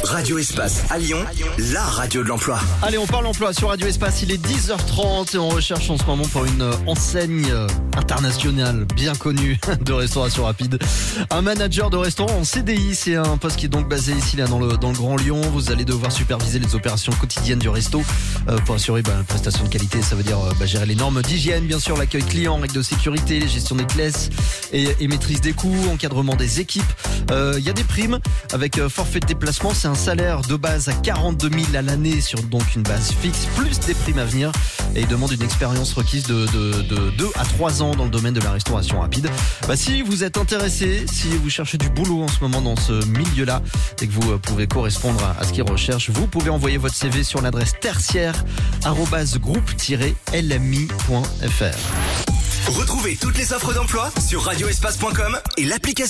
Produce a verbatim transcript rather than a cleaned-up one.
Radio Espace à Lyon, la radio de l'emploi. Allez, on parle emploi sur Radio Espace, il est dix heures trente et on recherche en ce moment pour une enseigne internationale bien connue de restauration rapide. Un manager de restaurant en C D I, c'est un poste qui est donc basé ici là dans le, dans le Grand Lyon. Vous allez devoir superviser les opérations quotidiennes du resto euh, pour assurer bah, la prestation de qualité, ça veut dire euh, bah, gérer les normes d'hygiène, bien sûr, l'accueil client, règles de sécurité, les gestions des caisses et, et maîtrise des coûts, encadrement des équipes. Il euh, y a des primes avec euh, forfait de déplacement, c'est un salaire de base à quarante-deux mille à l'année sur donc une base fixe, plus des primes à venir, et il demande une expérience requise de, de, de deux à trois ans dans le domaine de la restauration rapide. Bah, si vous êtes intéressé, si vous cherchez du boulot en ce moment dans ce milieu-là et que vous pouvez correspondre à ce qu'ils recherchent, vous pouvez envoyer votre C V sur l'adresse tertiaire arobase groupe tiret l m i point f r. Retrouvez toutes les offres d'emploi sur radio espace point com et l'application